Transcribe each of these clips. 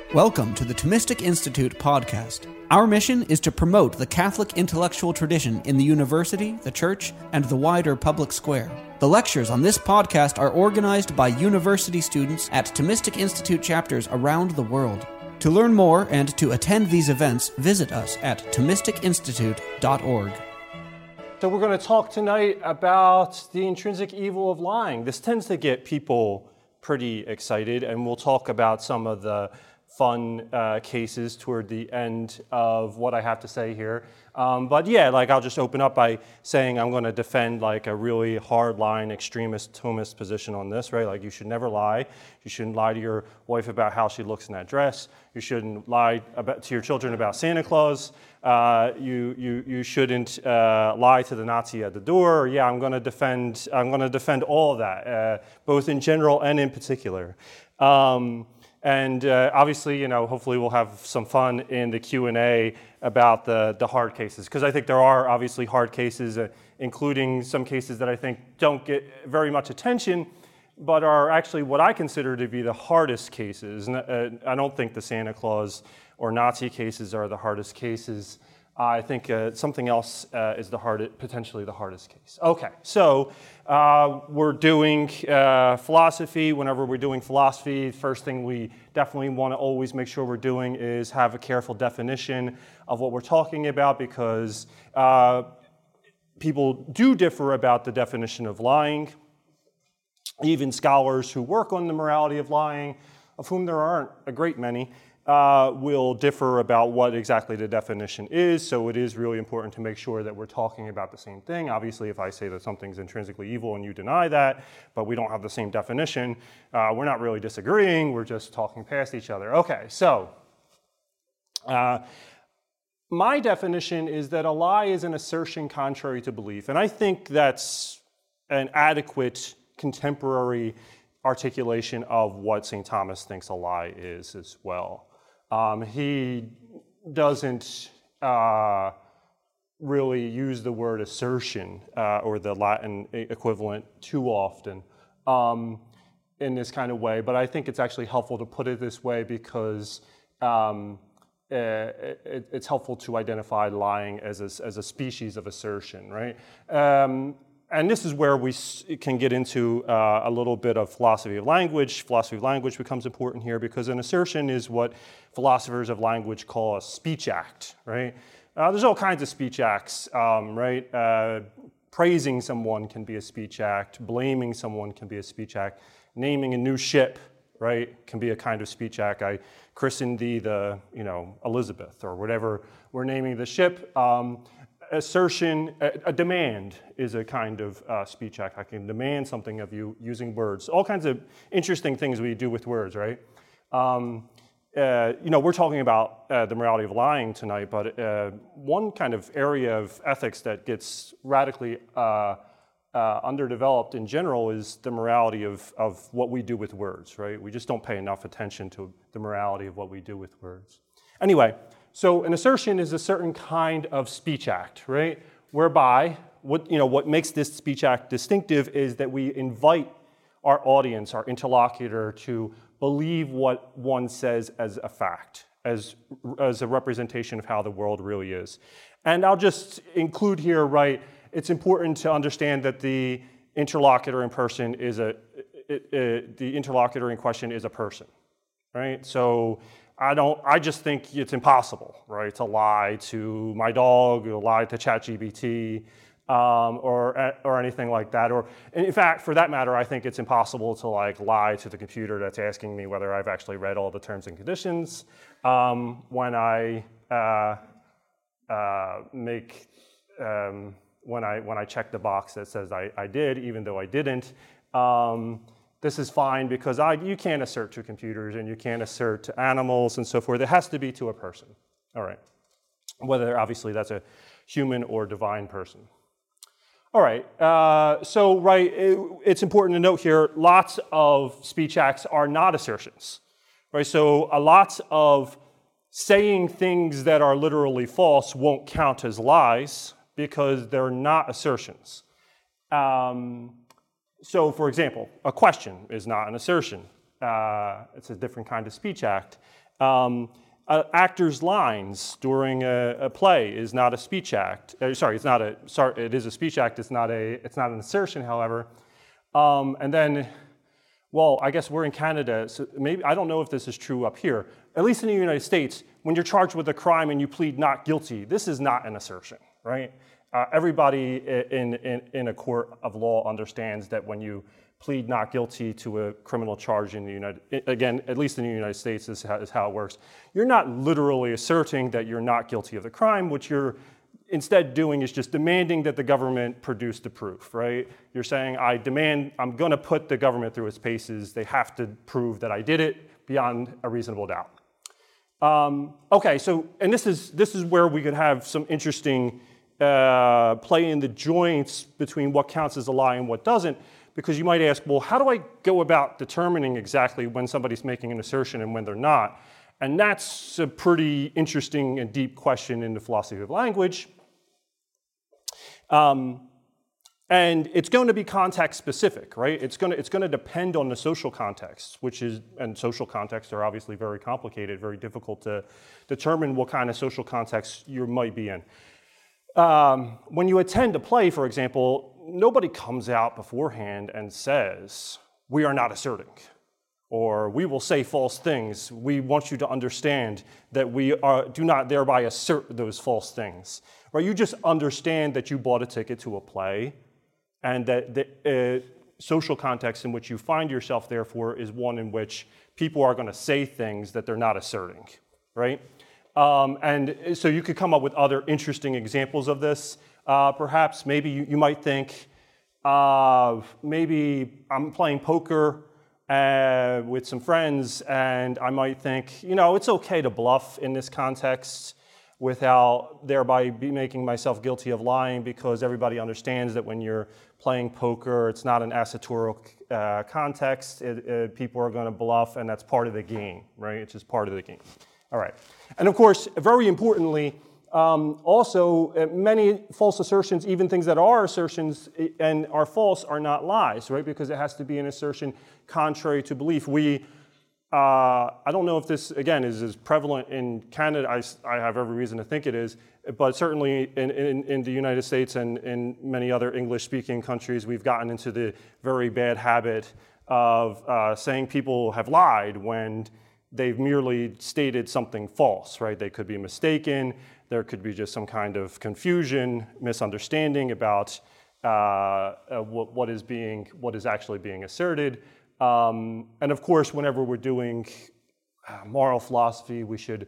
Welcome to the Thomistic Institute podcast. Our mission is to promote the Catholic intellectual tradition in the university, the church, and the wider public square. The lectures on this podcast are organized by university students at Thomistic Institute chapters around the world. To learn more and to attend these events, visit us at ThomisticInstitute.org. So we're going to talk tonight about the intrinsic evil of lying. This tends to get people pretty excited, and we'll talk about some of the fun cases toward the end of what I have to say here. But yeah, I'll just open up by saying I'm going to defend a really hard-line extremist Thomist position on this, right? You should never lie. You shouldn't lie to your wife about how she looks in that dress. You shouldn't lie to your children about Santa Claus. You shouldn't lie to the Nazi at the door. Yeah, I'm going to defend all of that, both in general and in particular. And obviously, hopefully we'll have some fun in the Q&A about the hard cases, because I think there are obviously hard cases, including some cases that I think don't get very much attention, but are actually what I consider to be the hardest cases. And I don't think the Santa Claus or Nazi cases are the hardest cases. I think something else is potentially the hardest case. Okay, so we're doing philosophy. Whenever we're doing philosophy, first thing we definitely want to always make sure we're doing is have a careful definition of what we're talking about, because people do differ about the definition of lying. Even scholars who work on the morality of lying, of whom there aren't a great many, will differ about what exactly the definition is, so it is really important to make sure that we're talking about the same thing. Obviously, if I say that something's intrinsically evil and you deny that, but we don't have the same definition, we're not really disagreeing, we're just talking past each other. Okay, so my definition is that a lie is an assertion contrary to belief, and I think that's an adequate contemporary articulation of what St. Thomas thinks a lie is as well. He doesn't really use the word assertion or the Latin equivalent too often in this kind of way, but I think it's actually helpful to put it this way because it's helpful to identify lying as a species of assertion, right? And this is where we can get into a little bit of philosophy of language. Philosophy of language becomes important here because an assertion is what philosophers of language call a speech act, right? There's all kinds of speech acts, right? Praising someone can be a speech act. Blaming someone can be a speech act. Naming a new ship, right, can be a kind of speech act. I christened thee Elizabeth, or whatever we're naming the ship. Assertion, a demand is a kind of speech act. I can demand something of you using words. All kinds of interesting things we do with words, right? We're talking about the morality of lying tonight, but one kind of area of ethics that gets radically underdeveloped in general is the morality of what we do with words, right? We just don't pay enough attention to the morality of what we do with words. Anyway, so an assertion is a certain kind of speech act, right? Whereby what makes this speech act distinctive is that we invite our audience, our interlocutor, to believe what one says as a fact, as a representation of how the world really is. And I'll just include here, right, it's important to understand that the interlocutor in question is the interlocutor in question is a person, right? So I just think it's impossible, right, to lie to my dog, or lie to ChatGPT, or anything like that. Or, in fact, for that matter, I think it's impossible to lie to the computer that's asking me whether I've actually read all the terms and conditions when I check the box that says I did, even though I didn't. This is fine because you can't assert to computers and you can't assert to animals and so forth. It has to be to a person, all right, whether obviously that's a human or divine person. All right, it's important to note here, lots of speech acts are not assertions, right? So a lot of saying things that are literally false won't count as lies because they're not assertions. So, for example, a question is not an assertion. It's a different kind of speech act. Actors' lines during a play is not a speech act. It is a speech act. It's not an assertion, however. And then, well, I guess we're in Canada, so maybe I don't know if this is true up here. At least in the United States, when you're charged with a crime and you plead not guilty, this is not an assertion, right? Everybody in a court of law understands that when you plead not guilty to a criminal charge at least in the United States, is how it works. You're not literally asserting that you're not guilty of the crime. What you're instead doing is just demanding that the government produce the proof, right? You're saying, I'm going to put the government through its paces. They have to prove that I did it beyond a reasonable doubt. Okay, so, and this is where we could have some interesting play in the joints between what counts as a lie and what doesn't, because you might ask, well, how do I go about determining exactly when somebody's making an assertion and when they're not? And that's a pretty interesting and deep question in the philosophy of language. And it's going to be context specific, right? It's going to depend on the social context, and social contexts are obviously very complicated, very difficult to determine what kind of social context you might be in. When you attend a play, for example, nobody comes out beforehand and says, we are not asserting, or we will say false things. We want you to understand that we do not thereby assert those false things. Right? You just understand that you bought a ticket to a play, and that the social context in which you find yourself, therefore, is one in which people are going to say things that they're not asserting, right? And so you could come up with other interesting examples of this. Perhaps maybe you might think, maybe I'm playing poker with some friends, and I might think, it's okay to bluff in this context without thereby making myself guilty of lying, because everybody understands that when you're playing poker, it's not an assertorial context. People are going to bluff, and that's part of the game, right? It's just part of the game. All right. And of course, very importantly, also, many false assertions, even things that are assertions and are false, are not lies, right? Because it has to be an assertion contrary to belief. I don't know if this, again, is as prevalent in Canada. I have every reason to think it is, but certainly in the United States and in many other English-speaking countries, we've gotten into the very bad habit of saying people have lied when they've merely stated something false, right? They could be mistaken. There could be just some kind of confusion, misunderstanding about what is actually being asserted. And of course, whenever we're doing moral philosophy, we should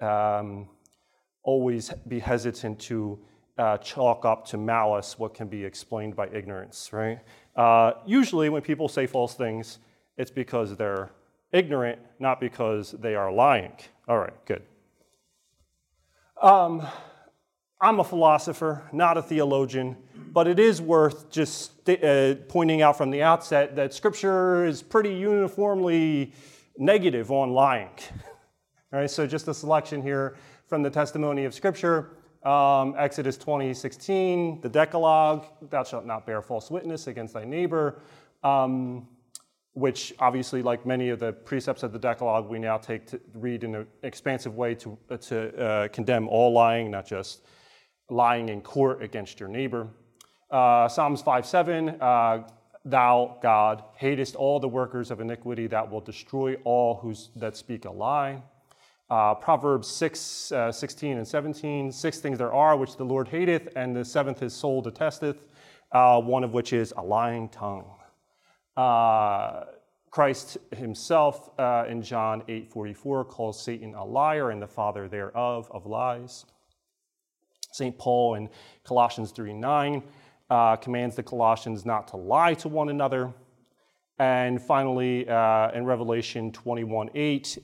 always be hesitant to chalk up to malice what can be explained by ignorance, right? Usually when people say false things, it's because they're ignorant, not because they are lying. All right, good. I'm a philosopher, not a theologian, but it is worth just pointing out from the outset that Scripture is pretty uniformly negative on lying. All right, so just a selection here from the testimony of Scripture. Exodus 20:16, the Decalogue, thou shalt not bear false witness against thy neighbor, which obviously, like many of the precepts of the Decalogue, we now take to read in an expansive way to condemn all lying, not just lying in court against your neighbor. Psalms 5:7, thou, God, hatest all the workers of iniquity, that will destroy all that speak a lie. Proverbs 6:16 and 17, 6 things there are which the Lord hateth, and the 7th his soul detesteth, one of which is a lying tongue. Christ himself in John 8:44 calls Satan a liar and the father thereof of lies. St. Paul in Colossians 3:9 commands the Colossians not to lie to one another. And finally, in Revelation 21:8,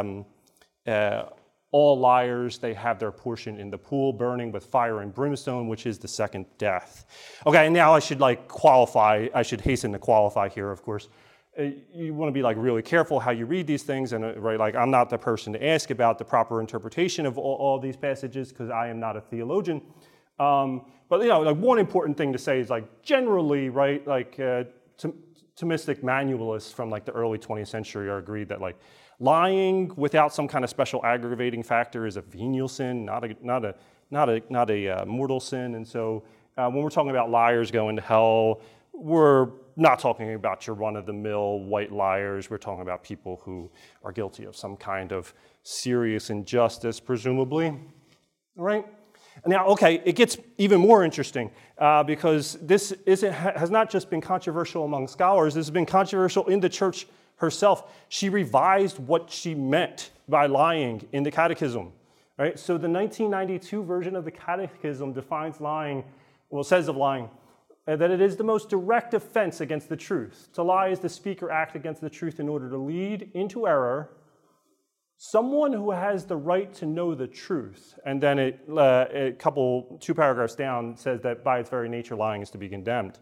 all liars, they have their portion in the pool burning with fire and brimstone, which is the second death. Okay, and now I should hasten to qualify here, of course. You want to be really careful how you read these things, and I'm not the person to ask about the proper interpretation of all these passages because I am not a theologian. But one important thing to say is generally, Thomistic manualists from like the early 20th century are agreed that like lying without some kind of special aggravating factor is a venial sin, not a mortal sin. And so when we're talking about liars going to hell, we're not talking about your run-of-the-mill white liars. We're talking about people who are guilty of some kind of serious injustice, presumably. All right? Now, okay, it gets even more interesting because this has not just been controversial among scholars, this has been controversial in the church herself. She revised what she meant by lying in the Catechism. Right? So the 1992 version of the Catechism defines lying, well, it says of lying, that it is the most direct offense against the truth. To lie is the speak or act against the truth in order to lead into error someone who has the right to know the truth. And then two paragraphs down, says that by its very nature, lying is to be condemned.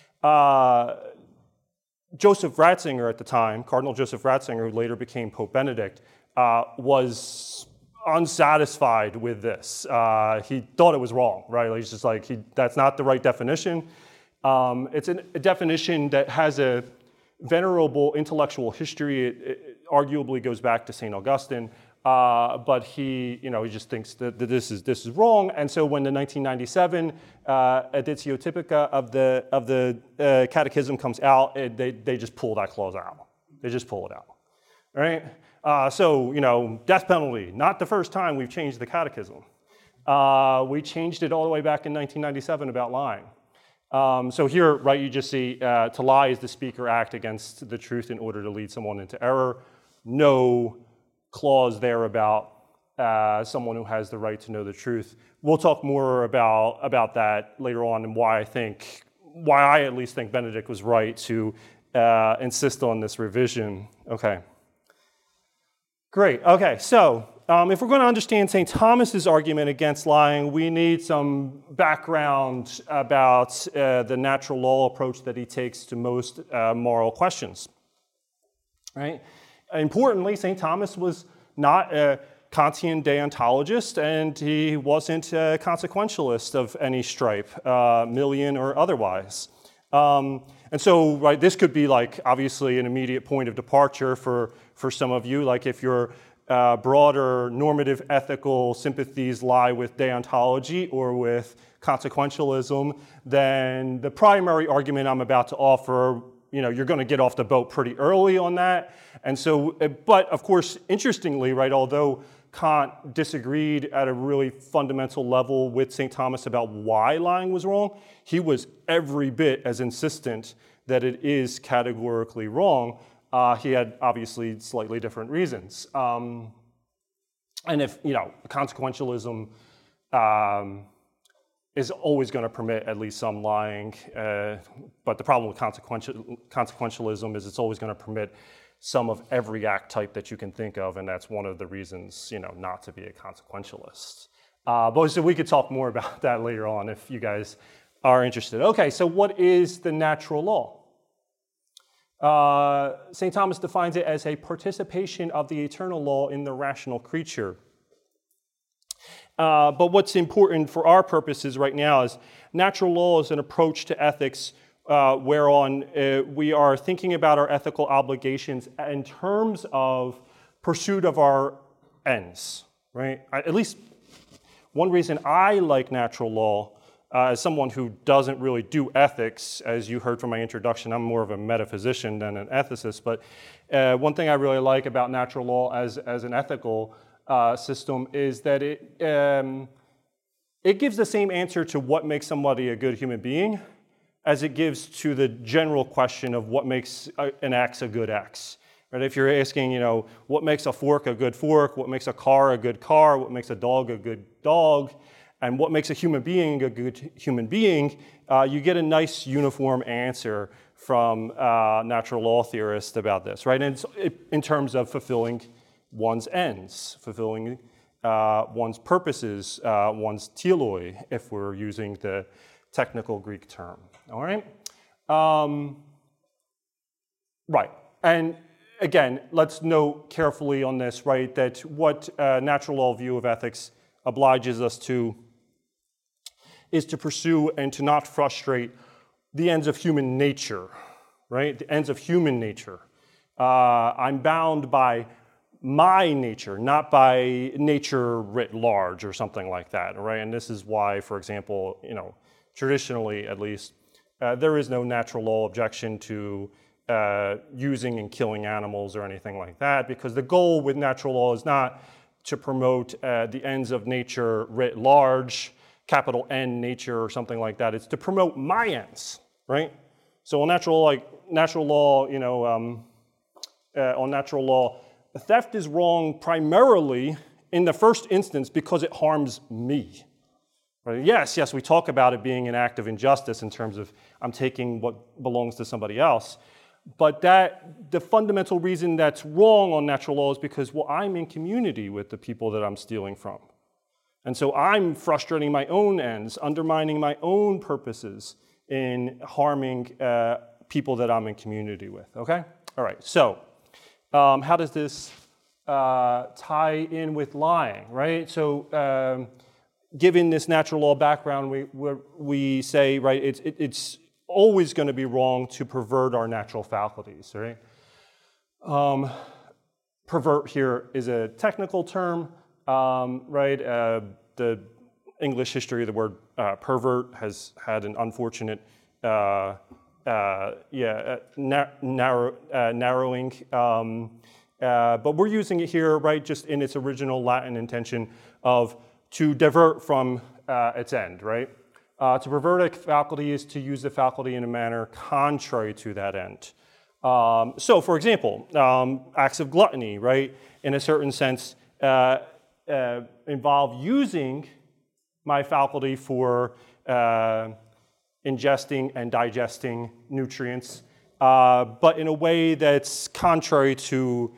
Joseph Ratzinger at the time, Cardinal Joseph Ratzinger, who later became Pope Benedict, was unsatisfied with this. He thought it was wrong, right? He's just like, that's not the right definition. It's a definition that has a venerable intellectual history. It arguably goes back to St. Augustine, but he just thinks that this is wrong. And so when the 1997 Editio Typica of the Catechism comes out, they just pull that clause out. They just pull it out, right? So death penalty, not the first time we've changed the Catechism. We changed it all the way back in 1997 about lying. So here, right, you just see to lie is to speak or act against the truth in order to lead someone into error. No clause there about someone who has the right to know the truth. We'll talk more about that later on and why I at least think Benedict was right to insist on this revision. Okay. Great. Okay, so if we're going to understand St. Thomas's argument against lying, we need some background about the natural law approach that he takes to most moral questions. Right? Importantly, St. Thomas was not a Kantian deontologist, and he wasn't a consequentialist of any stripe, Millian or otherwise. And so, right, this could be like obviously an immediate point of departure for some of you. Like if your broader normative ethical sympathies lie with deontology or with consequentialism, then the primary argument I'm about to offer, you're going to get off the boat pretty early on that. And so, but of course, interestingly, right, although Kant disagreed at a really fundamental level with St. Thomas about why lying was wrong, he was every bit as insistent that it is categorically wrong. He had obviously slightly different reasons. And if, consequentialism is always going to permit at least some lying, but the problem with consequentialism is it's always going to permit some of every act type that you can think of, and that's one of the reasons, not to be a consequentialist. But so we could talk more about that later on if you guys are interested. Okay, so what is the natural law? St. Thomas defines it as a participation of the eternal law in the rational creature. But what's important for our purposes right now is natural law is an approach to ethics whereon we are thinking about our ethical obligations in terms of pursuit of our ends, right? At least one reason I like natural law as someone who doesn't really do ethics, as you heard from my introduction, I'm more of a metaphysician than an ethicist, but one thing I really like about natural law as an ethical system is that it gives the same answer to what makes somebody a good human being as it gives to the general question of what makes an axe a good axe. Right? If you're asking, what makes a fork a good fork, what makes a car a good car, what makes a dog a good dog, and what makes a human being a good human being, you get a nice uniform answer from natural law theorists about this, right? And in terms of fulfilling one's ends, fulfilling one's purposes, one's teloi, if we're using the technical Greek term, all right? Right, and again, let's note carefully on this, right, that what natural law view of ethics obliges us to is to pursue and to not frustrate the ends of human nature, right? The ends of human nature. I'm bound by my nature, not by nature writ large or something like that, right? And this is why, for example, traditionally at least, there is no natural law objection to using and killing animals or anything like that, because the goal with natural law is not to promote the ends of nature writ large, capital N nature or something like that. It's to promote my ends, right? So on natural law, on natural law, theft is wrong primarily in the first instance because it harms me. Right? Yes, we talk about it being an act of injustice in terms of I'm taking what belongs to somebody else, but the fundamental reason that's wrong on natural law is because, I'm in community with the people that I'm stealing from. And so I'm frustrating my own ends, undermining my own purposes in harming people that I'm in community with, okay? All right, so how does this tie in with lying, right? So given this natural law background, we say, right, it's always going to be wrong to pervert our natural faculties, right? Pervert here is a technical term, right? The English history of the word pervert has had an unfortunate narrowing, but we're using it here, right, just in its original Latin intention of to divert from its end, right? To pervert a faculty is to use the faculty in a manner contrary to that end. So, for example, acts of gluttony, right, in a certain sense, involve using my faculty for ingesting and digesting nutrients, but in a way that's contrary to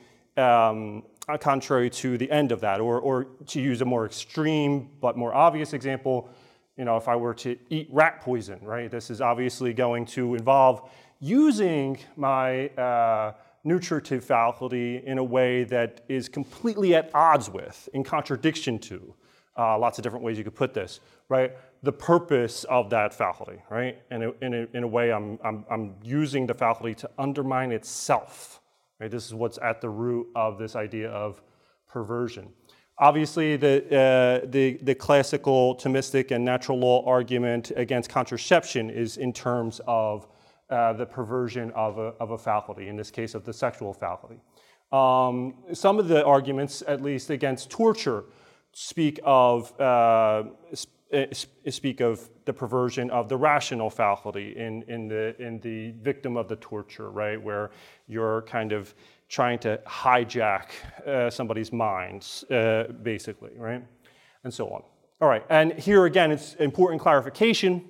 the end of that, or to use a more extreme but more obvious example, if I were to eat rat poison, right? This is obviously going to involve using my nutritive faculty in a way that is completely at odds with, in contradiction to, lots of different ways you could put this, right? The purpose of that faculty, right? And in a way, I'm using the faculty to undermine itself, right? This is what's at the root of this idea of perversion. Obviously, the classical Thomistic and natural law argument against contraception is in terms of the perversion of a faculty, in this case of the sexual faculty. Some of the arguments, at least against torture, speak of the perversion of the rational faculty in the victim of the torture, right, where you're kind of trying to hijack somebody's minds, basically, right, and so on. All right, and here again, it's important clarification.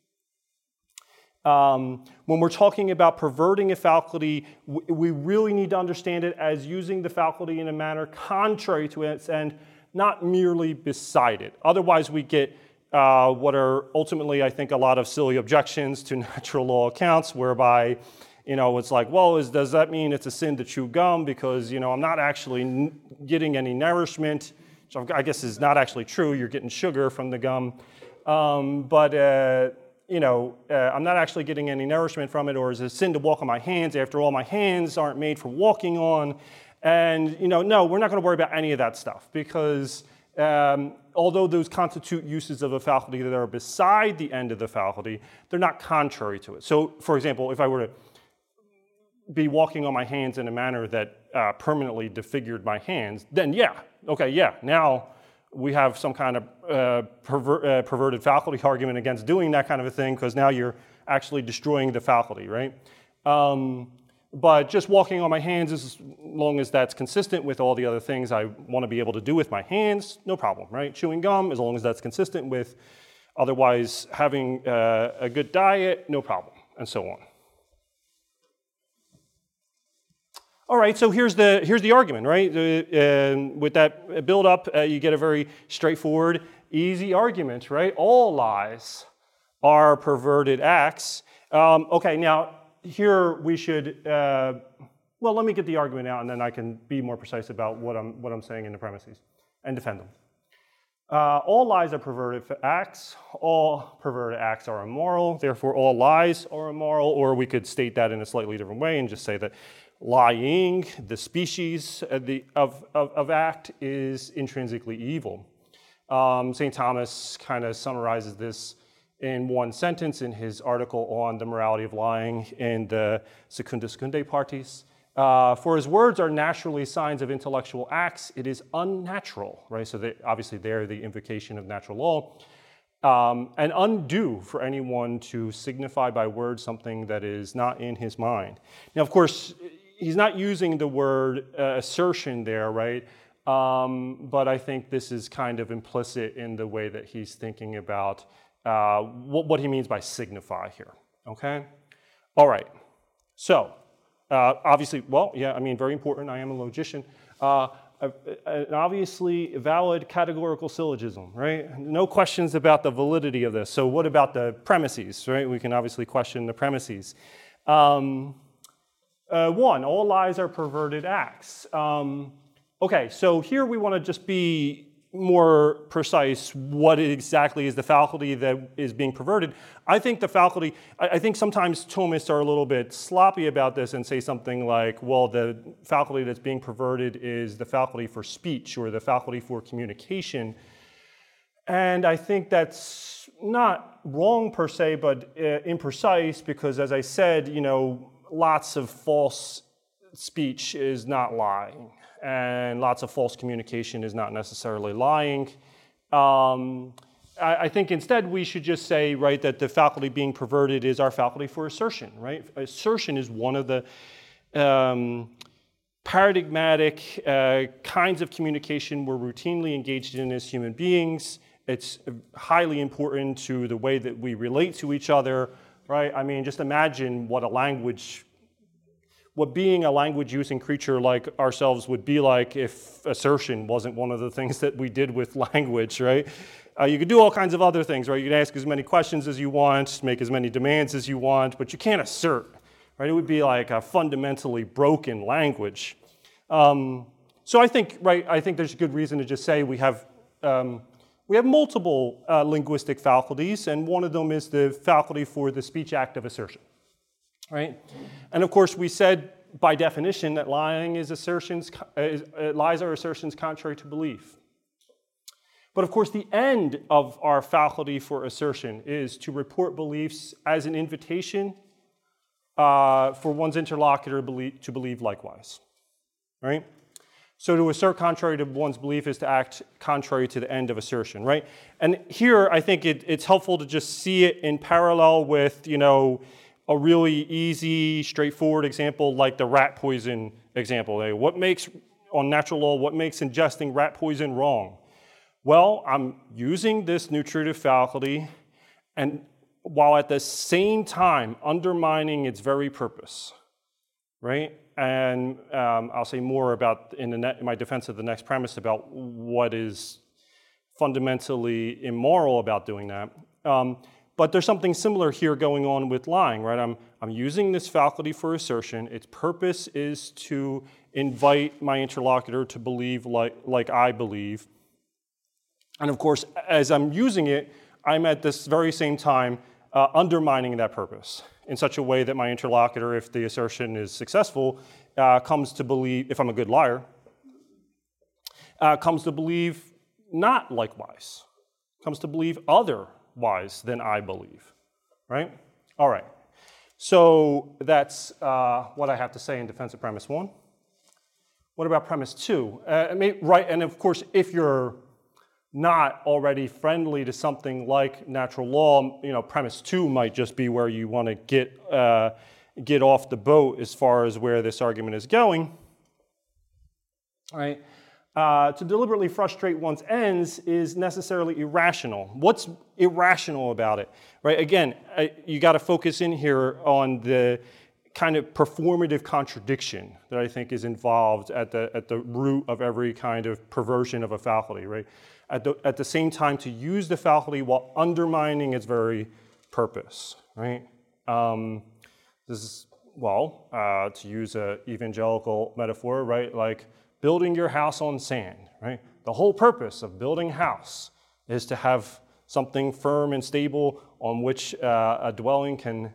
When we're talking about perverting a faculty, we really need to understand it as using the faculty in a manner contrary to its end, not merely beside it. Otherwise, we get what are ultimately, I think, a lot of silly objections to natural law accounts, whereby, it's like, well, does that mean it's a sin to chew gum because, I'm not actually getting any nourishment, which I guess is not actually true. You're getting sugar from the gum, but I'm not actually getting any nourishment from it, or is it a sin to walk on my hands? After all, my hands aren't made for walking on. And, no, we're not going to worry about any of that stuff because although those constitute uses of a faculty that are beside the end of the faculty, they're not contrary to it. So, for example, if I were to be walking on my hands in a manner that permanently disfigured my hands, then now we have some kind of perverted faculty argument against doing that kind of a thing, because now you're actually destroying the faculty, right? But just walking on my hands, as long as that's consistent with all the other things I want to be able to do with my hands, no problem, right? Chewing gum, as long as that's consistent with otherwise having a good diet, no problem, and so on. All right, so here's the argument, right? With that build-up, you get a very straightforward, easy argument, right? All lies are perverted acts. Okay, now here we should. Let me get the argument out, and then I can be more precise about what I'm saying in the premises and defend them. All lies are perverted acts. All perverted acts are immoral. Therefore, all lies are immoral. Or we could state that in a slightly different way and just say that lying, the species of act, is intrinsically evil. St. Thomas kind of summarizes this in one sentence in his article on the morality of lying in the Secunda Secundae Partis. For his words are naturally signs of intellectual acts, it is unnatural, right? So obviously they're the invocation of natural law, and undue for anyone to signify by words something that is not in his mind. Now, of course, he's not using the word assertion there, right? But I think this is kind of implicit in the way that he's thinking about what he means by signify here, okay? All right, so, obviously, well, yeah, I mean, very important, I am a logician. An obviously valid categorical syllogism, right? No questions about the validity of this. So what about the premises, right? We can obviously question the premises. One, all lies are perverted acts. Okay, so here we want to just be more precise. What exactly is the faculty that is being perverted? I think the faculty, I think sometimes Thomists are a little bit sloppy about this and say something like, well, the faculty that's being perverted is the faculty for speech or the faculty for communication. And I think that's not wrong per se, but imprecise, because as I said, you know, lots of false speech is not lying, and lots of false communication is not necessarily lying. I think instead we should just say, right, that the faculty being perverted is our faculty for assertion, right? Assertion is one of the paradigmatic kinds of communication we're routinely engaged in as human beings. It's highly important to the way that we relate to each other, right? I mean, just imagine what being a language-using creature like ourselves would be like if assertion wasn't one of the things that we did with language, right? You could do all kinds of other things, right? You could ask as many questions as you want, make as many demands as you want, but you can't assert, right? It would be like a fundamentally broken language. So I think, right, I think there's a good reason to just say we have multiple linguistic faculties, and one of them is the faculty for the speech act of assertion. Right? And of course, we said by definition that lies are assertions contrary to belief. But of course, the end of our faculty for assertion is to report beliefs as an invitation for one's interlocutor to believe likewise. Right? So to assert contrary to one's belief is to act contrary to the end of assertion, right? And here, I think it's helpful to just see it in parallel with, you know, a really easy, straightforward example like the rat poison example. What makes, on natural law, what makes ingesting rat poison wrong? Well, I'm using this nutritive faculty and while at the same time undermining its very purpose, right? And I'll say more about in my defense of the next premise about what is fundamentally immoral about doing that. But there's something similar here going on with lying, right? I'm using this faculty for assertion. Its purpose is to invite my interlocutor to believe like I believe. And of course, as I'm using it, I'm at this very same time undermining that purpose in such a way that my interlocutor, if the assertion is successful, comes to believe, if I'm a good liar, comes to believe not likewise, comes to believe otherwise than I believe, right? All right, so that's what I have to say in defense of premise one. What about premise two? Right, and of course, if you're not already friendly to something like natural law, you know, premise two might just be where you want to get off the boat as far as where this argument is going. All right. To deliberately frustrate one's ends is necessarily irrational. What's irrational about it? Right? Again, you got to focus in here on the kind of performative contradiction that I think is involved at the root of every kind of perversion of a faculty, right? At the same time, to use the faculty while undermining its very purpose, right? This is, well, to use an evangelical metaphor, right? Like building your house on sand, right? The whole purpose of building a house is to have something firm and stable on which a dwelling can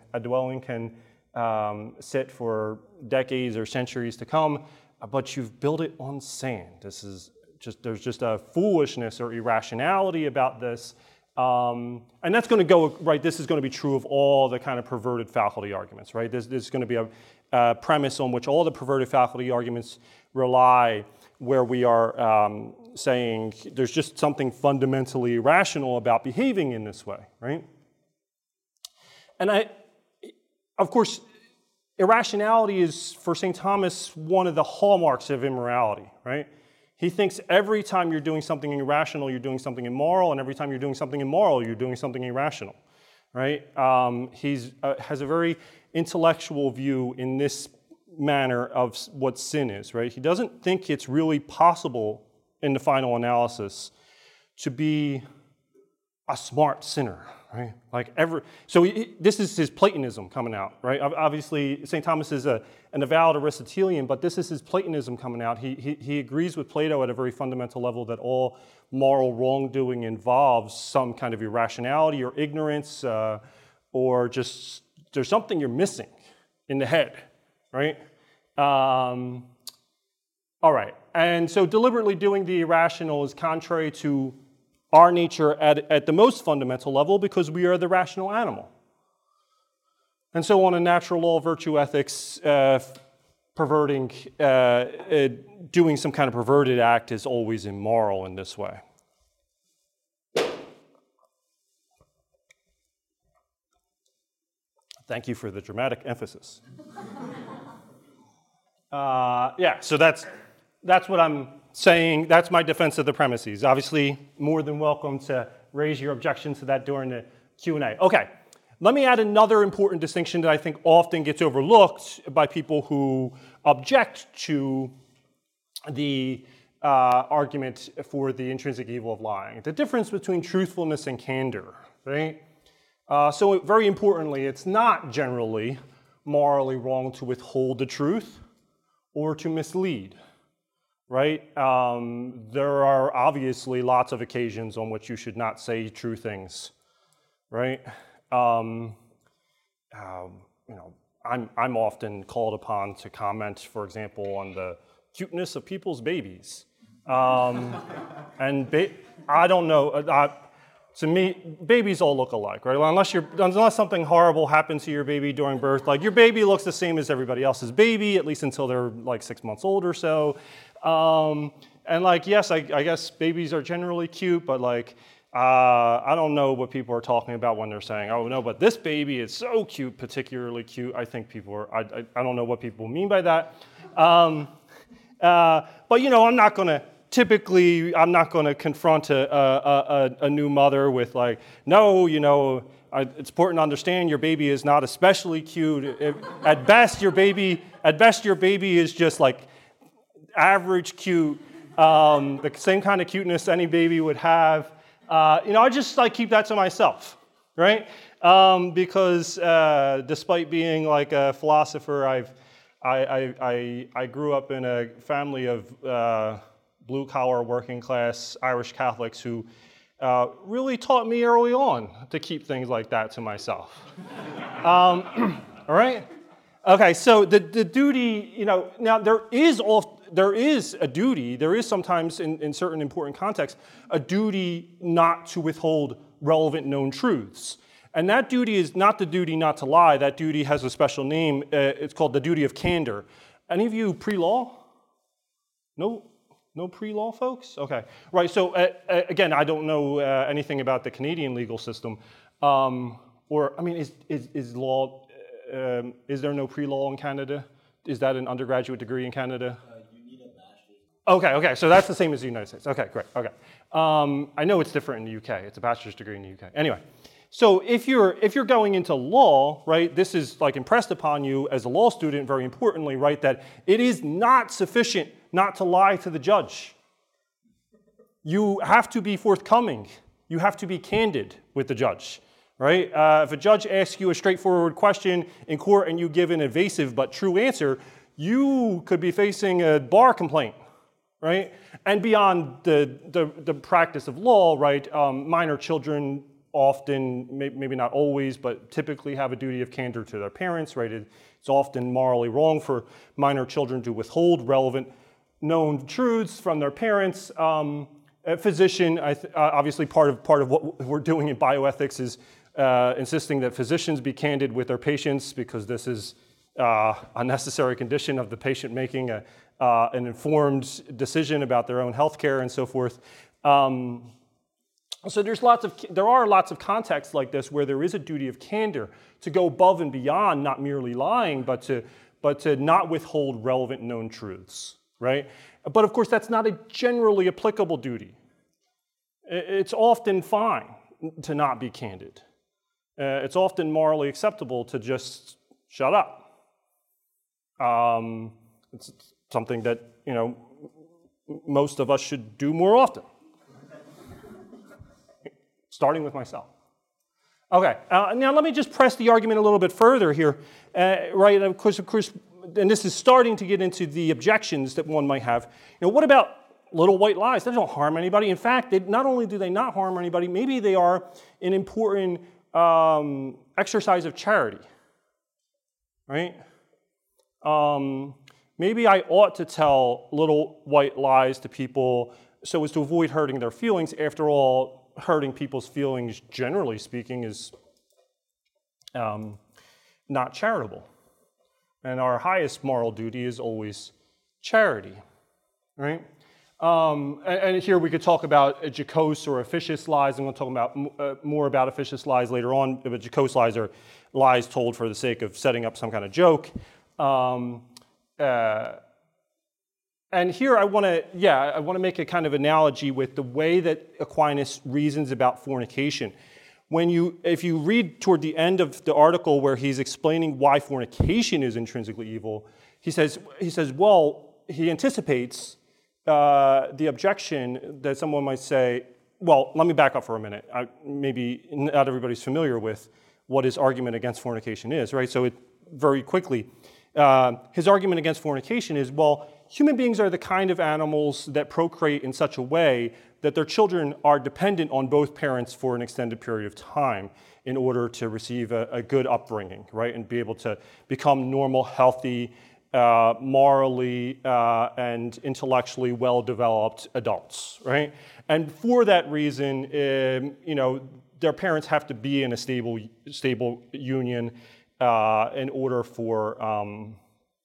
sit for decades or centuries to come, but you've built it on sand. There's just a foolishness or irrationality about this. And that's going to go, right, this is going to be true of all the kind of perverted faculty arguments, right? There's going to be a premise on which all the perverted faculty arguments rely, where we are saying there's just something fundamentally irrational about behaving in this way, right? And of course, irrationality is, for St. Thomas, one of the hallmarks of immorality, right? He thinks every time you're doing something irrational, you're doing something immoral, and every time you're doing something immoral, you're doing something irrational, right? He has a very intellectual view in this manner of what sin is, right? He doesn't think it's really possible in the final analysis to be a smart sinner, right? This is his Platonism coming out, right? Obviously, St. Thomas is an avowed Aristotelian, but this is his Platonism coming out. He agrees with Plato at a very fundamental level that all moral wrongdoing involves some kind of irrationality or ignorance, or just there's something you're missing in the head, right? All right, and so deliberately doing the irrational is contrary to our nature at the most fundamental level, because we are the rational animal. And so on a natural law of virtue ethics, doing some kind of perverted act is always immoral in this way. Thank you for the dramatic emphasis. So that's what I'm saying. That's my defense of the premises. Obviously, more than welcome to raise your objections to that during the Q&A. Okay, let me add another important distinction that I think often gets overlooked by people who object to the argument for the intrinsic evil of lying. The difference between truthfulness and candor, right? So very importantly, it's not generally morally wrong to withhold the truth or to mislead, right? There are obviously lots of occasions on which you should not say true things, right? I'm often called upon to comment, for example, on the cuteness of people's babies. I don't know. To me, babies all look alike, right? Unless something horrible happens to your baby during birth, like your baby looks the same as everybody else's baby, at least until they're like 6 months old or so. Yes, I guess babies are generally cute, but I don't know what people are talking about when they're saying, oh no, but this baby is so cute, particularly cute. I think people are, I don't know what people mean by that. I'm not going to confront a new mother with it's important to understand your baby is not especially cute. At best, your baby is just like average cute, the same kind of cuteness any baby would have. I just keep that to myself, right? Because despite being like a philosopher, I grew up in a family of blue-collar, working-class Irish Catholics who really taught me early on to keep things like that to myself. All right? Okay, so the duty, now there is a duty, there is sometimes in certain important contexts, a duty not to withhold relevant known truths. And that duty is not the duty not to lie. That duty has a special name. It's called the duty of candor. Any of you pre-law? No pre-law folks? Okay. Right, so again, I don't know anything about the Canadian legal system. Is law, is there no pre-law in Canada? Is that an undergraduate degree in Canada? You need a bachelor's. Okay, so that's the same as the United States. Okay, great, okay. I know it's different in the UK. It's a bachelor's degree in the UK. Anyway, so if you're going into law, right, this is impressed upon you as a law student, very importantly, right, that it is not sufficient not to lie to the judge. You have to be forthcoming. You have to be candid with the judge, right? If a judge asks you a straightforward question in court and you give an evasive but true answer, you could be facing a bar complaint, right? And beyond the practice of law, right, minor children often, maybe not always, but typically have a duty of candor to their parents, right? It's often morally wrong for minor children to withhold relevant known truths from their parents. A physician, obviously part of what we're doing in bioethics is insisting that physicians be candid with their patients, because this is a necessary condition of the patient making an informed decision about their own health care and so forth. So there are lots of contexts like this where there is a duty of candor to go above and beyond, not merely lying, but to not withhold relevant known truths, right? But of course, that's not a generally applicable duty. It's often fine to not be candid. It's often morally acceptable to just shut up. It's something that, most of us should do more often. Starting with myself. Okay, now let me just press the argument a little bit further here, right? Of course, and this is starting to get into the objections that one might have. What about little white lies? They don't harm anybody. In fact, not only do they not harm anybody, maybe they are an important exercise of charity, right? Maybe I ought to tell little white lies to people so as to avoid hurting their feelings. After all, hurting people's feelings, generally speaking, is not charitable. And our highest moral duty is always charity, right? And here we could talk about jocose or officious lies. I'm going to talk about more about officious lies later on, but jocose lies are lies told for the sake of setting up some kind of joke. And here I want to make a kind of analogy with the way that Aquinas reasons about fornication. If you read toward the end of the article where he's explaining why fornication is intrinsically evil, he says, well, he anticipates the objection that someone might say, well, let me back up for a minute. Maybe not everybody's familiar with what his argument against fornication is, right? So very quickly, his argument against fornication is, well, human beings are the kind of animals that procreate in such a way that their children are dependent on both parents for an extended period of time in order to receive a good upbringing, right? And be able to become normal, healthy, morally and intellectually well-developed adults, right? And for that reason, their parents have to be in a stable union in order for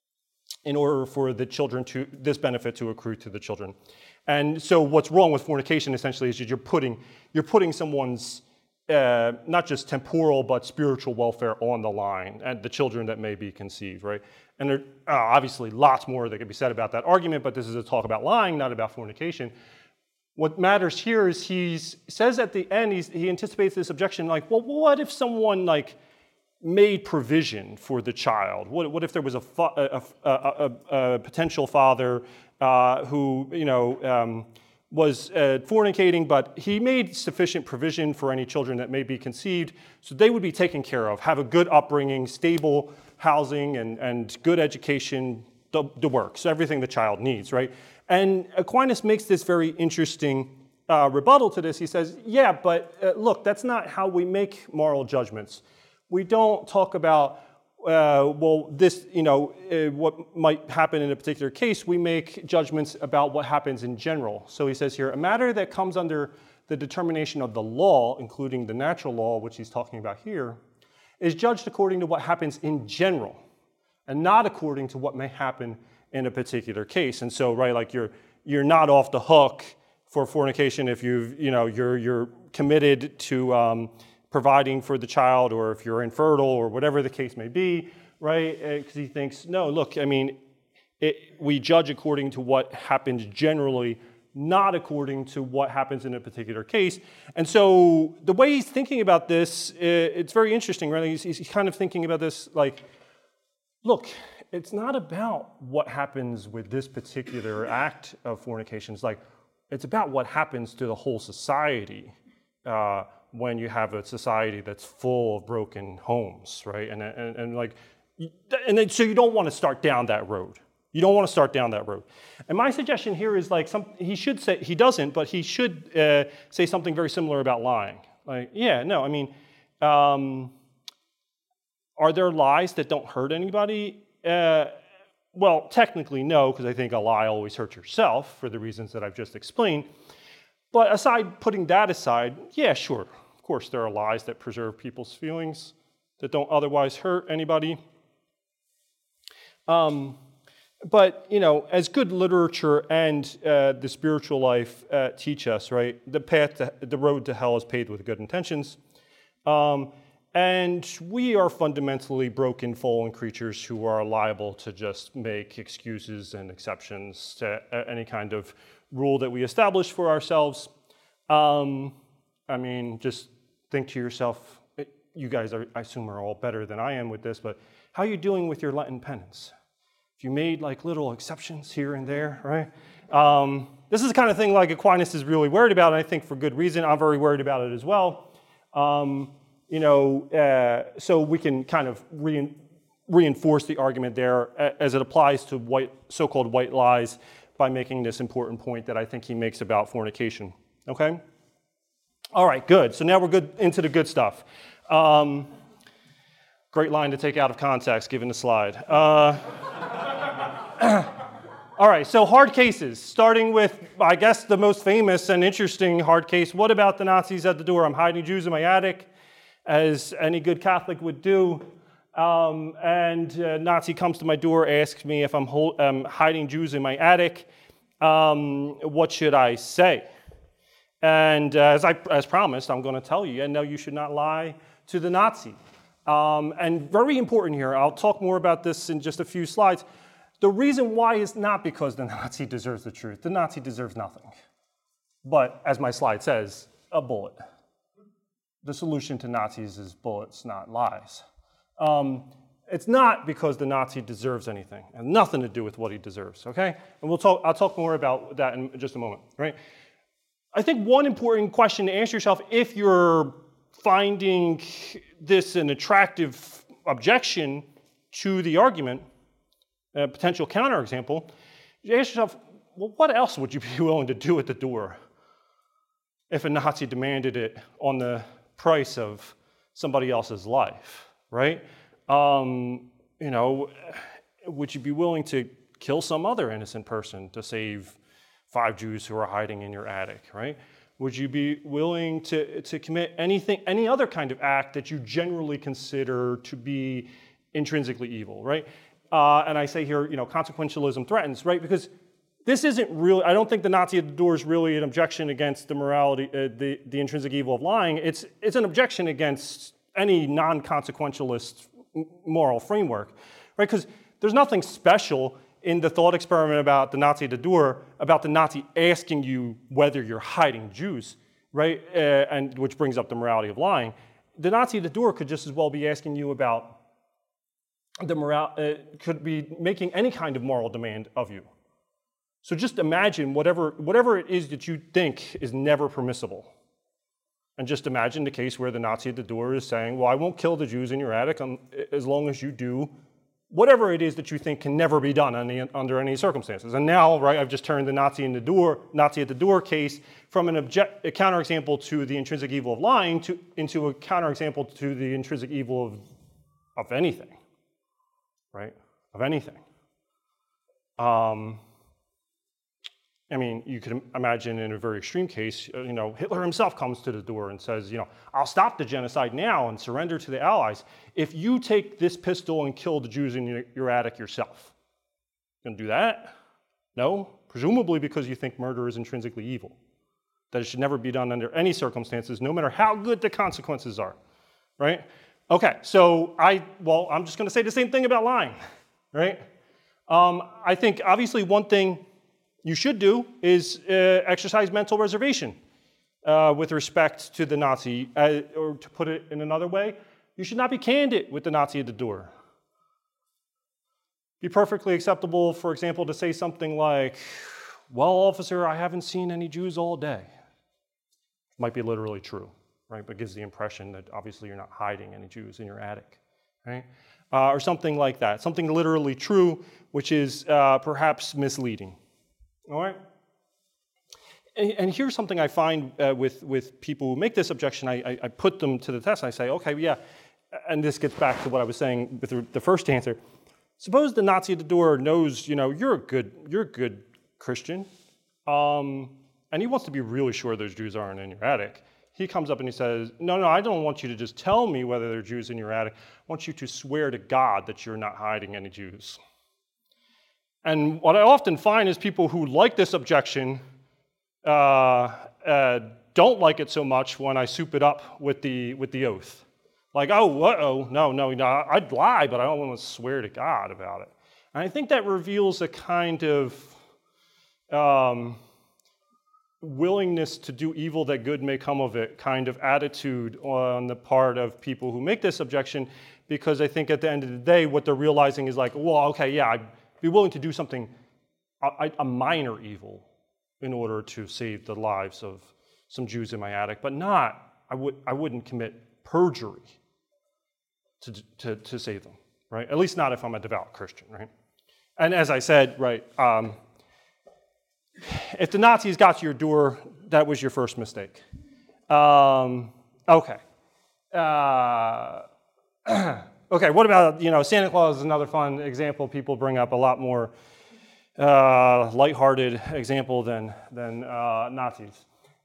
this benefit to accrue to the children. And so what's wrong with fornication essentially is that you're putting someone's not just temporal but spiritual welfare on the line, and the children that may be conceived, right? And there are obviously lots more that can be said about that argument, but this is a talk about lying, not about fornication. What matters here is he says at the end, he anticipates this objection, like, well, what if someone made provision for the child? What if there was a potential father who was fornicating, but he made sufficient provision for any children that may be conceived, so they would be taken care of, have a good upbringing, stable housing, and good education, the works, everything the child needs, right? And Aquinas makes this very interesting rebuttal to this. He says, yeah, but look, that's not how we make moral judgments. We don't talk about, what might happen in a particular case. We make judgments about what happens in general. So he says here, a matter that comes under the determination of the law, including the natural law, which he's talking about here, is judged according to what happens in general, and not according to what may happen in a particular case. And so, right, you're not off the hook for fornication if you're committed to providing for the child, or if you're infertile, or whatever the case may be, right? Because he thinks, no, look, we judge according to what happens generally, not according to what happens in a particular case. And so the way he's thinking about this, it's very interesting, right? He's kind of thinking about this like, look, it's not about what happens with this particular act of fornication. It's about what happens to the whole society when you have a society that's full of broken homes, right? So you don't want to start down that road, You don't want to start down that road. And my suggestion here is like he doesn't, but he should say something very similar about lying. Like, are there lies that don't hurt anybody? Well, technically no, because I think a lie always hurts yourself for the reasons that I've just explained. But putting that aside, yeah, sure. Of course, there are lies that preserve people's feelings that don't otherwise hurt anybody. But, as good literature and the spiritual life teach us, right, the road to hell is paved with good intentions. And we are fundamentally broken, fallen creatures who are liable to just make excuses and exceptions to any kind of rule that we establish for ourselves. Just think to yourself, you guys, I assume, are all better than I am with this, but how are you doing with your Lenten penance? If you made like little exceptions here and there, right? This is the kind of thing like Aquinas is really worried about, and I think for good reason. I'm very worried about it as well. So we can kind of reinforce the argument there as it applies to so-called white lies by making this important point that I think he makes about fornication. Okay? All right, good. So now we're good into the good stuff. Great line to take out of context, given the slide. All right, so hard cases, starting with, I guess, the most famous and interesting hard case. What about the Nazis at the door? I'm hiding Jews in my attic, as any good Catholic would do. And a Nazi comes to my door, asks me if I'm hiding Jews in my attic. What should I say? And as promised, I'm going to tell you, no, you should not lie to the Nazi. And very important here, I'll talk more about this in just a few slides. The reason why is not because the Nazi deserves the truth. The Nazi deserves nothing. But, as my slide says, a bullet. The solution to Nazis is bullets, not lies. It's not because the Nazi deserves anything. It has nothing to do with what he deserves, okay? And I'll talk more about that in just a moment, right? I think one important question to ask yourself, if you're finding this an attractive objection to the argument, a potential counterexample, you ask yourself, well, what else would you be willing to do at the door if a Nazi demanded it on the price of somebody else's life, right? Would you be willing to kill some other innocent person to save 5 Jews who are hiding in your attic, right? Would you be willing to commit any other kind of act that you generally consider to be intrinsically evil, right? And I say here, consequentialism threatens, right? Because this isn't really, I don't think the Nazi at the door is really an objection against the morality, the intrinsic evil of lying. It's an objection against any non-consequentialist moral framework, right? Because there's nothing special in the thought experiment about the Nazi at the door, about the Nazi asking you whether you're hiding Jews, right? And which brings up the morality of lying. The Nazi at the door could just as well be asking you about could be making any kind of moral demand of you. So just imagine whatever it is that you think is never permissible. And just imagine the case where the Nazi at the door is saying, well, I won't kill the Jews in your attic as long as you do whatever it is that you think can never be done under any circumstances. And now, right, I've just turned the Nazi at the door case from a counterexample to the intrinsic evil of lying into a counterexample to the intrinsic evil of anything. Right? Of anything. You could imagine in a very extreme case, Hitler himself comes to the door and says, I'll stop the genocide now and surrender to the Allies if you take this pistol and kill the Jews in your attic yourself. You gonna do that? No? Presumably because you think murder is intrinsically evil. That it should never be done under any circumstances, no matter how good the consequences are. Right? Okay, so I'm just going to say the same thing about lying, right? I think obviously one thing you should do is exercise mental reservation with respect to the Nazi, or to put it in another way, you should not be candid with the Nazi at the door. Be perfectly acceptable, for example, to say something like, well, officer, I haven't seen any Jews all day. Might be literally true. Right, but gives the impression that obviously you're not hiding any Jews in your attic. right? Or something like that, something literally true, which is perhaps misleading. All right? And here's something I find with people who make this objection. I put them to the test. I say, okay, yeah, and this gets back to what I was saying with the first answer. Suppose the Nazi at the door knows, you're a good Christian, and he wants to be really sure those Jews aren't in your attic. He comes up and he says, no, I don't want you to just tell me whether there are Jews in your attic. I want you to swear to God that you're not hiding any Jews. And what I often find is people who like this objection don't like it so much when I soup it up with the oath. Like, no, I'd lie, but I don't want to swear to God about it. And I think that reveals a kind of willingness to do evil that good may come of it kind of attitude on the part of people who make this objection, because I think at the end of the day, what they're realizing is like, well, okay, yeah, I'd be willing to do something, a minor evil, in order to save the lives of some Jews in my attic, but I wouldn't commit perjury to save them, right? At least not if I'm a devout Christian, right? And as I said, right, if the Nazis got to your door, that was your first mistake. Okay. Okay, what about, Santa Claus is another fun example. People bring up a lot more lighthearted example than Nazis.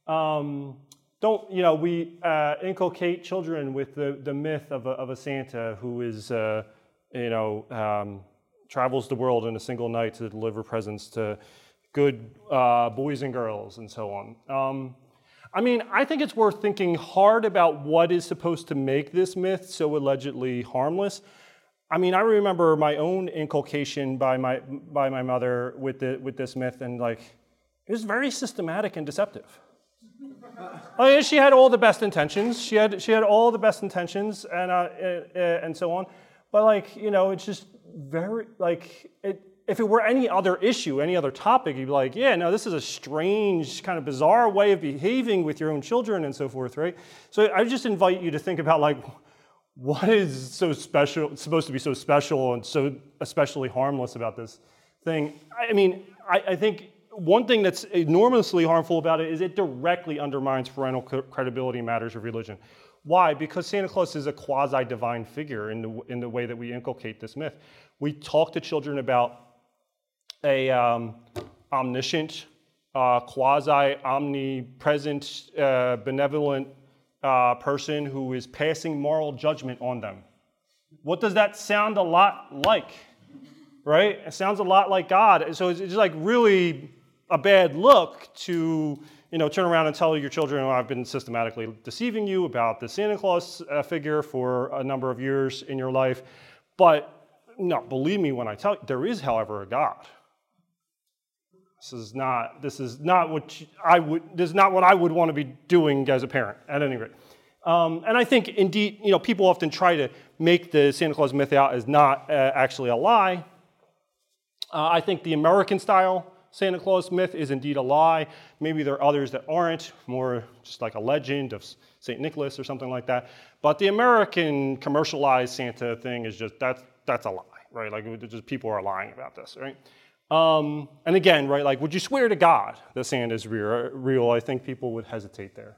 We inculcate children with the myth of a Santa who is, travels the world in a single night to deliver presents to good boys and girls and so on. I think it's worth thinking hard about what is supposed to make this myth so allegedly harmless. I remember my own inculcation by my mother with this myth, and it was very systematic and deceptive. She had all the best intentions. She had all the best intentions and so on. But it's just very if it were any other issue, any other topic, you'd be like, yeah, no, this is a strange, kind of bizarre way of behaving with your own children and so forth, right? So I just invite you to think about what is so special, supposed to be so special and so especially harmless about this thing. I think one thing that's enormously harmful about it is it directly undermines parental credibility in matters of religion. Why? Because Santa Claus is a quasi-divine figure in the way that we inculcate this myth. We talk to children about a omniscient, quasi-omnipresent, benevolent person who is passing moral judgment on them. What does that sound a lot like? Right? It sounds a lot like God. So it's just really a bad look to turn around and tell your children, I've been systematically deceiving you about the Santa Claus figure for a number of years in your life. But no, believe me when I tell you, there is, however, a God. This is not what I would want to be doing as a parent, at any rate. And I think, indeed, people often try to make the Santa Claus myth out as not actually a lie. I think the American-style Santa Claus myth is indeed a lie. Maybe there are others that aren't, more just like a legend of St. Nicholas or something like that. But the American commercialized Santa thing is just, that's a lie, right? Just people are lying about this, right? And again, right, would you swear to God that Santa's real? I think people would hesitate there.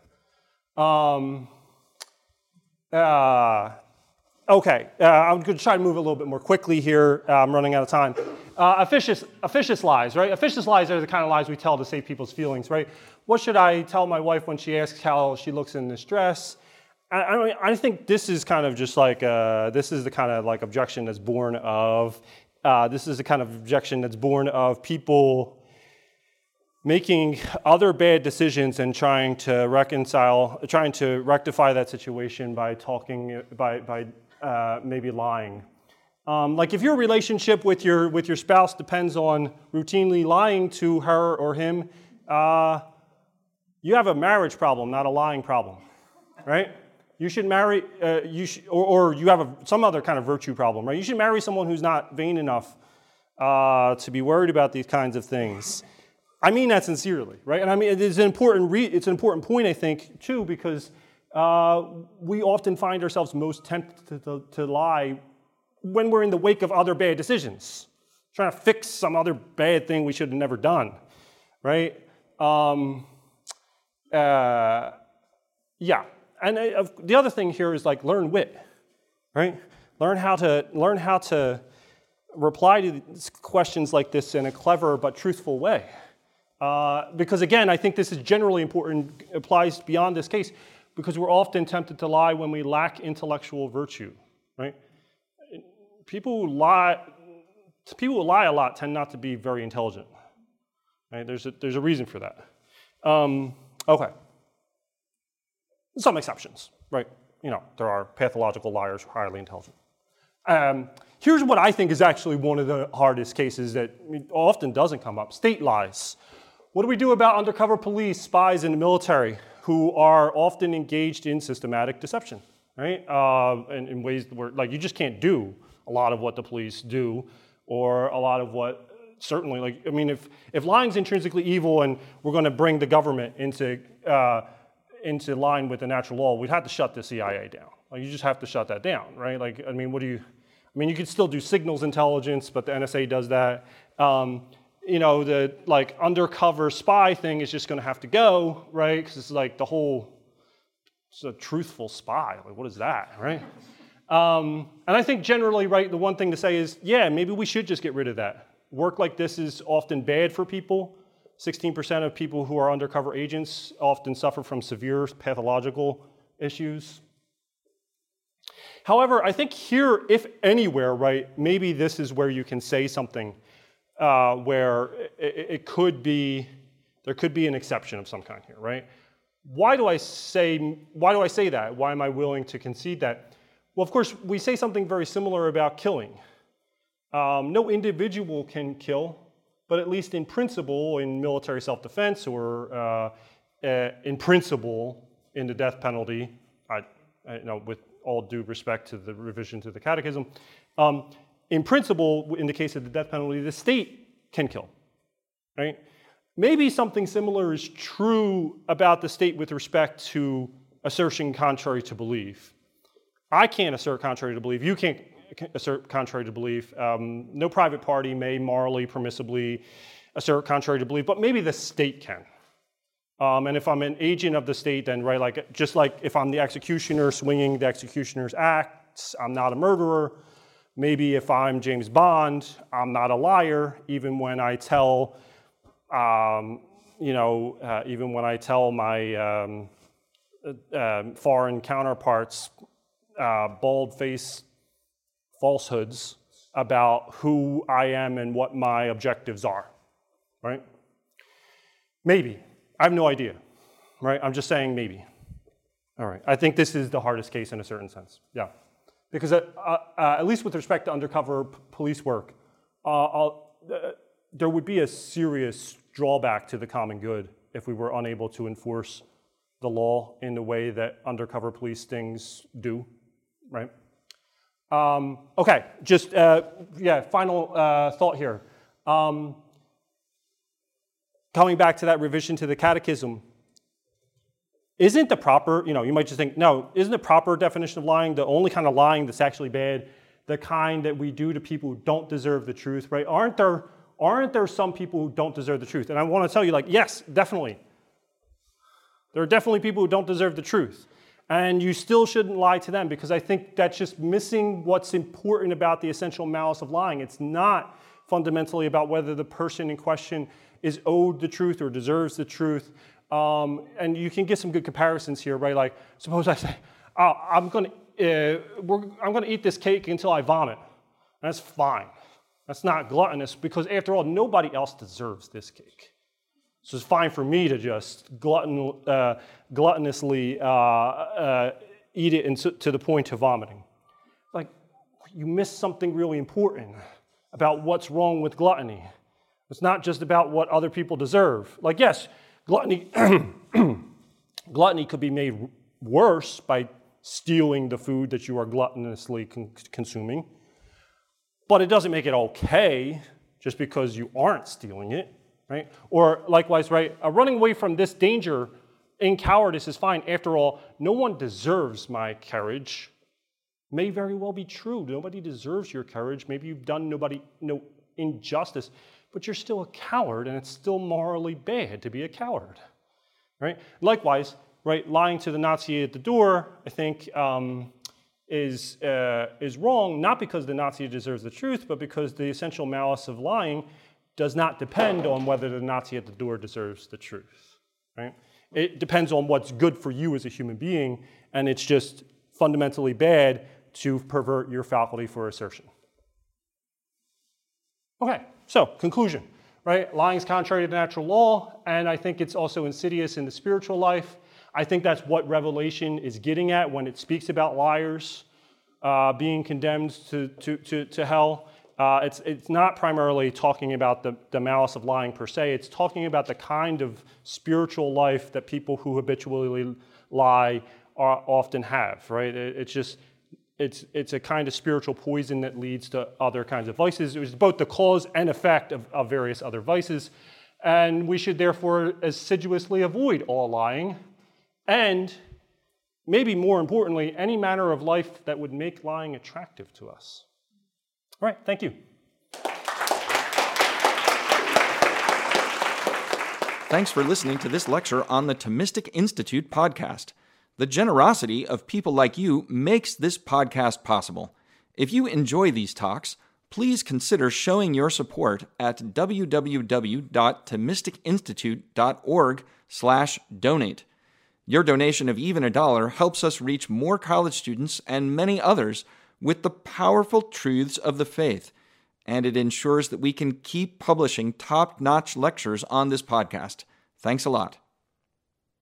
Okay, I'm going to try to move a little bit more quickly here. I'm running out of time. Officious lies, right? Officious lies are the kind of lies we tell to save people's feelings, right? What should I tell my wife when she asks how she looks in this dress? I think this is kind of just this is the kind of objection that's born of, this is the kind of objection that's born of people making other bad decisions and trying to rectify that situation by maybe lying. If your relationship with your spouse depends on routinely lying to her or him, you have a marriage problem, not a lying problem, right? You should marry, or you have some other kind of virtue problem, right? You should marry someone who's not vain enough to be worried about these kinds of things. I mean that sincerely, right? And it's an important point, I think, too, because we often find ourselves most tempted to lie when we're in the wake of other bad decisions, trying to fix some other bad thing we should have never done, right? Yeah, and the other thing here is like learn wit, right? Learn how to reply to questions like this in a clever but truthful way. Because again, I think this is generally important, applies beyond this case, because we're often tempted to lie when we lack intellectual virtue, right? People who lie a lot tend not to be very intelligent, right? There's a reason for that. Okay. Some exceptions, right? There are pathological liars who are highly intelligent. Here's what I think is actually one of the hardest cases that often doesn't come up: state lies. What do we do about undercover police, spies in the military who are often engaged in systematic deception, right? In ways where, like, you just can't do a lot of what the police do, or a lot of what, certainly, like, I mean, if lying's intrinsically evil and we're going to bring the government into line with the natural law, we'd have to shut the CIA down. Like, you just have to shut that down, right? Like, I mean, you could still do signals intelligence, but the NSA does that. The like undercover spy thing is just going to have to go, right? Because it's like it's a truthful spy. Like, what is that, right? And I think generally, right, the one thing to say is, yeah, maybe we should just get rid of that. Work like this is often bad for people. 16% of people who are undercover agents often suffer from severe pathological issues. However, I think here, if anywhere, right, maybe this is where you can say something where there could be an exception of some kind here, right? Why do I say that? Why am I willing to concede that? Well, of course, we say something very similar about killing. No individual can kill, but at least in principle, in military self-defense, or in principle, in the death penalty, with all due respect to the revision to the Catechism, in principle, in the case of the death penalty, the state can kill, right? Maybe something similar is true about the state with respect to assertion contrary to belief. I can't assert contrary to belief. You can't assert contrary to belief. No private party may morally, permissibly assert contrary to belief, but maybe the state can. And if I'm an agent of the state, then, right, like, just like if I'm the executioner swinging the executioner's axe, I'm not a murderer. Maybe if I'm James Bond, I'm not a liar, even when I tell, my foreign counterparts bald-faced falsehoods about who I am and what my objectives are, right? Maybe. I have no idea, right? I'm just saying maybe. All right. I think this is the hardest case in a certain sense. Yeah. Because at least with respect to undercover police work, there would be a serious drawback to the common good if we were unable to enforce the law in the way that undercover police stings do, right? Okay, just, final thought here. Coming back to that revision to the Catechism, isn't the proper, you might just think, no, isn't the proper definition of lying the only kind of lying that's actually bad, the kind that we do to people who don't deserve the truth, right? Aren't there some people who don't deserve the truth? And I want to tell you, like, yes, definitely. There are definitely people who don't deserve the truth. And you still shouldn't lie to them, because I think that's just missing what's important about the essential malice of lying. It's not fundamentally about whether the person in question is owed the truth or deserves the truth. And you can get some good comparisons here, right? Like, suppose I say, I'm going to eat this cake until I vomit. That's fine. That's not gluttonous, because after all, nobody else deserves this cake. So it's fine for me to just gluttonously eat it to the point of vomiting. Like, you missed something really important about what's wrong with gluttony. It's not just about what other people deserve. Like, yes, gluttony could be made worse by stealing the food that you are gluttonously consuming, but it doesn't make it okay just because you aren't stealing it, right? Or likewise, right, running away from this danger in cowardice is fine. After all, no one deserves my courage. may very well be true. Nobody deserves your courage. Maybe you've done nobody no injustice, but you're still a coward, and it's still morally bad to be a coward, right? Likewise, right, lying to the Nazi at the door, I think, is wrong, not because the Nazi deserves the truth, but because the essential malice of lying does not depend on whether the Nazi at the door deserves the truth, right? It depends on what's good for you as a human being, and it's just fundamentally bad to pervert your faculty for assertion. Okay, so conclusion, right? Lying is contrary to natural law, and I think it's also insidious in the spiritual life. I think that's what Revelation is getting at when it speaks about liars being condemned to hell. It's not primarily talking about the malice of lying per se. It's talking about the kind of spiritual life that people who habitually lie often have, right? It's a kind of spiritual poison that leads to other kinds of vices. It was both the cause and effect of various other vices. And we should therefore assiduously avoid all lying. And maybe more importantly, any manner of life that would make lying attractive to us. All right, thank you. Thanks for listening to this lecture on the Thomistic Institute podcast. The generosity of people like you makes this podcast possible. If you enjoy these talks, please consider showing your support at www.thomisticinstitute.org/donate. Your donation of even $1 helps us reach more college students and many others with the powerful truths of the faith, and it ensures that we can keep publishing top-notch lectures on this podcast. Thanks a lot.